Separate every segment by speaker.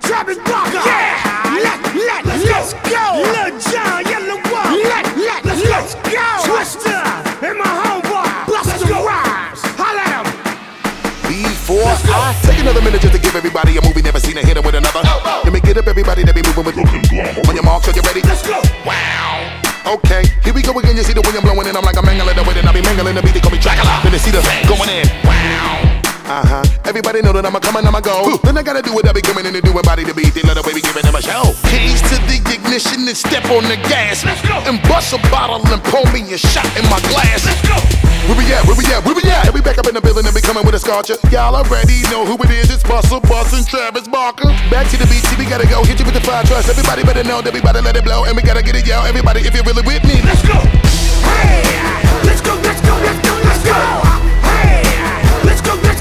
Speaker 1: Travis Barker. Yeah. Let's go. Lil Jon, Yellow Wolf. Let's go. Twister and my homeboy. Busta Rhymes. Holla at him.
Speaker 2: Before I take another minute just to give everybody a movie never seen a hit with another. Let me get up everybody that be moving with. On your marks, are you ready?
Speaker 1: Let's go.
Speaker 2: Wow. Okay, here we go again. You see the wind blowing in. I'm like a mangling the wind and I be mangling the beat. They call me Dracula. Then they see the going in. Wow. Everybody know that I'ma come and I'ma go. Then I gotta do what I be coming in and doing body to beat. They let the baby giving them a show. Keys to the ignition and step on the gas.
Speaker 1: Let's go.
Speaker 2: And bust a bottle and pour me a shot in my glass.
Speaker 1: Let's go.
Speaker 2: Where we at? And we back up in the building and be coming with a sculpture. Y'all already know who it is. It's Busta and Travis Barker. Back to the beat, see we gotta go. Hit you with the fire trust. Everybody better know that we bout to let it blow. And we gotta get it, yo. Everybody, if you're really with me,
Speaker 1: let's go. Hey, let's go. Hey, let's go. Hey, let's go. Hey, let's go. Hey,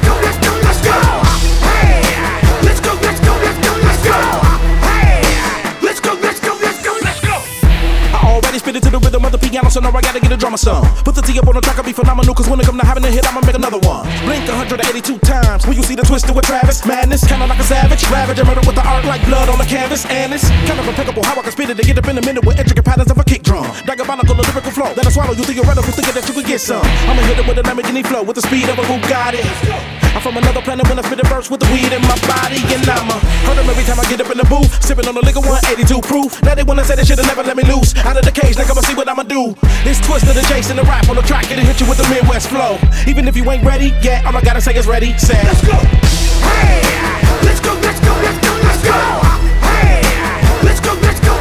Speaker 3: I already spit it to the rhythm of the piano, so now I gotta get a drummer some. Put the T up on the track, I'll be phenomenal, cause when it come to having a hit, I'ma make another one. Blink 182 times when you see the twister with Travis. Madness, kinda like a savage, ravage and murder with the art like blood on the canvas. And it's kind of impeccable how I can spit it to get up in a minute with intricate patterns of a kick drum. Diabolical lyrical flow that I swallow, you theoretical, thinking that you could get some. I'ma hit it with a Lamborghini flow with the speed of a Bugatti. I'm from another planet when I spit a verse with the weed in my body. And I'ma hurt them every time I get up in the booth, sipping on the liquor 182 proof. Now they wanna say they should've never let me loose out of the cage, like I'ma see what I'ma do. It's Twister the Chase and the rap on the track, it'll hit you with the Midwest flow. Even if you ain't ready, yeah, all I gotta say is ready, say let's go.
Speaker 1: Hey, let's go. Hey, let's go. Hey, let's go. Hey, let's go.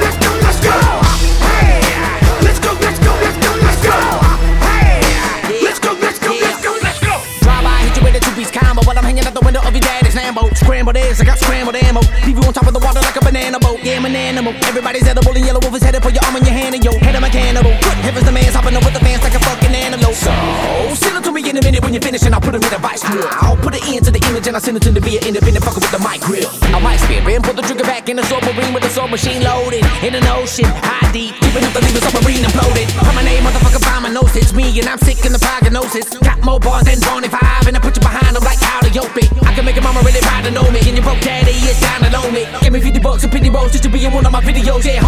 Speaker 4: Drive by, hit you with a two-piece combo while I'm hanging out the window of your daddy's Lambo. Scrambled eggs, I got scrambled ammo. Leave you on top of the water like a banana boat. Yeah, I'm an animal. Everybody's edible and Yellow Wolf is headed for your arm in your hand and your head. I'm a cannibal. Good heavens, the man's hopping up with the fans like a fucking antelope. So, send it to me in a minute when you're finished and I'll put him in a vice grill. I'll put an end to the image and I'll send it to the via independent fucker with the mic grill. I might spit and pull the trigger back in the submarine with the soul machine loaded. In an ocean, high deep, keeping up the leave the submarine imploded. From my name, motherfucker, find my nose. It's me and I'm sick in the prognosis. Got more bars than 25 and I put you behind them like how to yoke me. I can make your mama really proud to know me. And your broke daddy is down to know me. Give me $50 and 50 rolls just to be in one of my videos. Yeah,